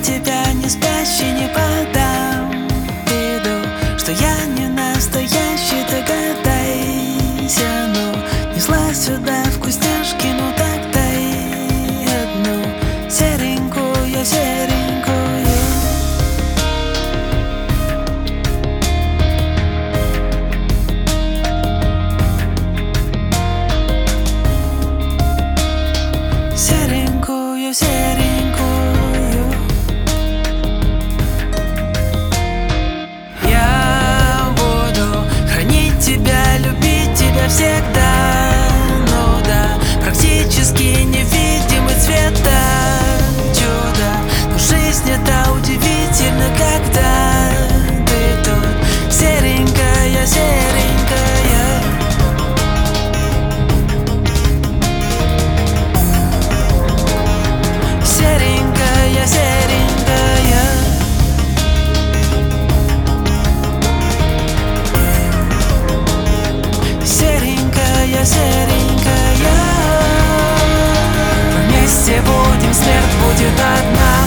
тебя не спящий не подам виду, что я не настоящий, догадайся. Ну, несла сюда вкусняшки, ну так дай одну серенькую, серенькую. Серенькую, серенькую. Я буду хранить тебя, любить тебя всегда. Ну да, практически невидимый цвет, да, чудо. Но жизнь это удивительно, когда ты тут серенькая, серенькая. Серенькая, серенькая. Серенькая, серенькая. Вместе будем, смерть будет одна.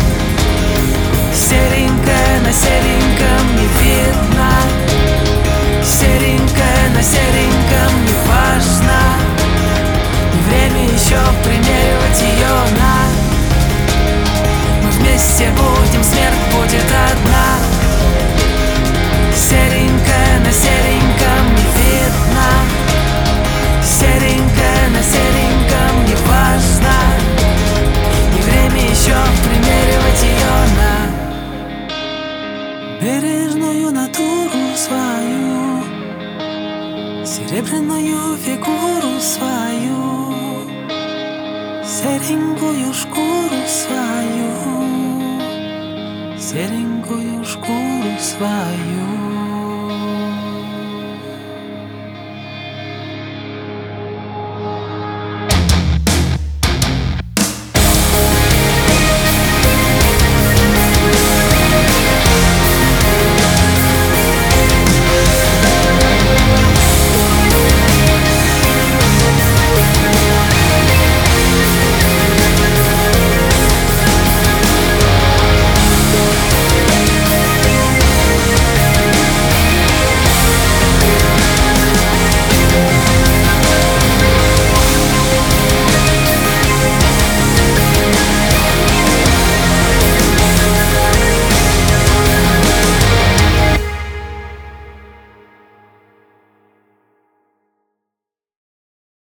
Серенькая, на сереньком не видно. Серенькая, на сереньком не важно. Не время еще примеривать ее на. Вместе будем, смерть будет одна. Серенькая, на сереньком не видно. Серенькая, на сереньком не важно. Не время еще примеривать ее на. Бережную натуру свою, серебряную фигуру свою, серенькую шкуру свою, серенькую шкуру свою.